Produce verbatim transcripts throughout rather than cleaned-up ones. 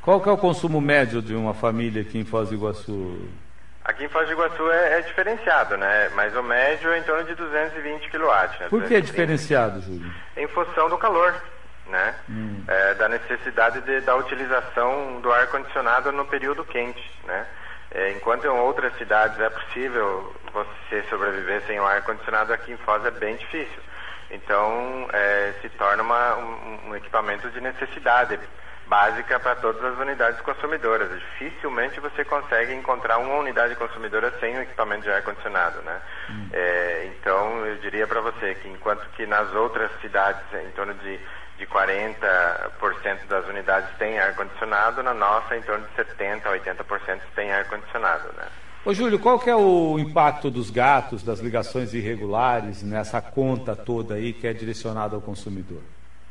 Qual que é o consumo médio de uma família aqui em Foz do Iguaçu? Aqui em Foz do Iguaçu é, é diferenciado, né? Mas o médio é em torno de duzentos e vinte quilowatts. Né? Por que é diferenciado, Júlio? Em função do calor, né? Hum. É, da necessidade de, da utilização do ar-condicionado no período quente, né? É, enquanto em outras cidades é possível você sobreviver sem o ar-condicionado, aqui em Foz é bem difícil. Então, é, se torna uma, um, um equipamento de necessidade básica para todas as unidades consumidoras. Dificilmente você consegue encontrar uma unidade consumidora sem um equipamento de ar-condicionado, né? Hum. É, então, eu diria para você que enquanto que nas outras cidades, em torno de, de quarenta por cento das unidades têm ar-condicionado, na nossa, em torno de setenta por cento a oitenta por cento tem ar-condicionado, né? Ô Júlio, qual que é o impacto dos gatos, das ligações irregulares nessa conta toda aí que é direcionada ao consumidor?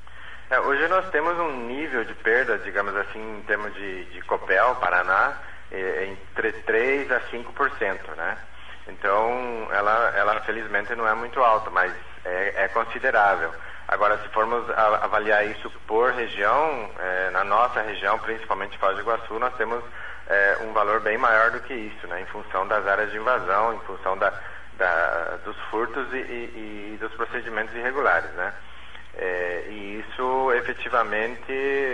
É, hoje nós temos um nível de perda, digamos assim, em termos de, de Copel, Paraná, é, entre três a cinco por cento, né? Então, ela, ela felizmente não é muito alta, mas é, é considerável. Agora, se formos a, avaliar isso por região, é, na nossa região, principalmente Foz do Iguaçu, nós temos é, um valor bem maior do que isso, né? Em função das áreas de invasão, em função da, da, dos furtos e, e, e dos procedimentos irregulares, né? É, e isso, efetivamente,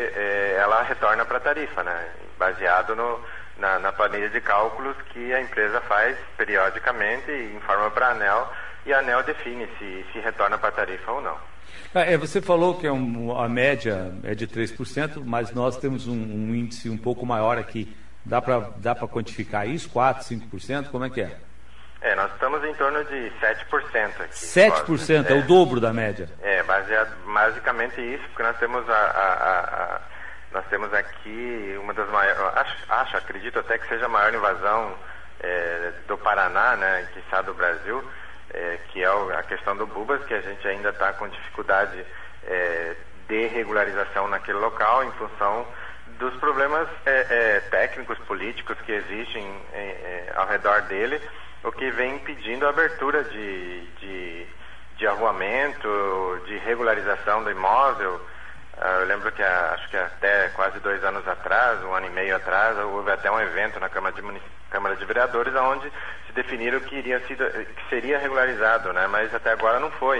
é, ela retorna para a tarifa, né? Baseado no, na, na planilha de cálculos que a empresa faz periodicamente e informa para a ANEEL, e a ANEEL define se, se retorna para a tarifa ou não. É, você falou que é um, a média é de três por cento, mas nós temos um, um índice um pouco maior aqui. Dá para dá para quantificar isso? quatro, cinco por cento? Como é que é? É, nós estamos em torno de sete por cento aqui. sete por cento, é, é o dobro da média? É, baseado, basicamente isso, porque nós temos, a, a, a, a, nós temos aqui uma das maiores, acho, acho, acredito até que seja a maior invasão é, do Paraná, né, que está do Brasil, é, que é a questão do Bubas, que a gente ainda está com dificuldade é, de regularização naquele local, em função dos problemas é, é, técnicos, políticos que existem é, é, ao redor dele, o que vem impedindo a abertura de, de, de arruamento, de regularização do imóvel. Uh, eu lembro que a, acho que até quase dois anos atrás, um ano e meio atrás, houve até um evento na Câmara de, Câmara de Vereadores onde se definiram que, iria sido, que seria regularizado, né? Mas até agora não foi.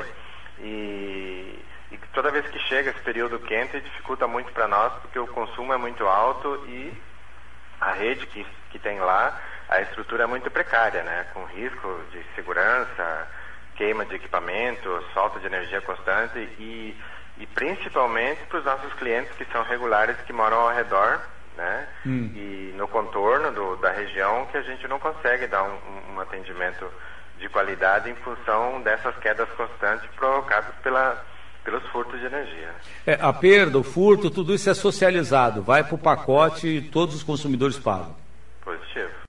E, e toda vez que chega esse período quente, dificulta muito para nós, porque o consumo é muito alto e a rede que, que tem lá, a estrutura é muito precária, né? Com risco de segurança, queima de equipamento, solta de energia constante e, e principalmente para os nossos clientes que são regulares, que moram ao redor, né? Hum. E no contorno do, da região, que a gente não consegue dar um, um atendimento de qualidade em função dessas quedas constantes provocadas pela, pelos furtos de energia. É, a perda, o furto, tudo isso é socializado, vai para o pacote e todos os consumidores pagam. Positivo.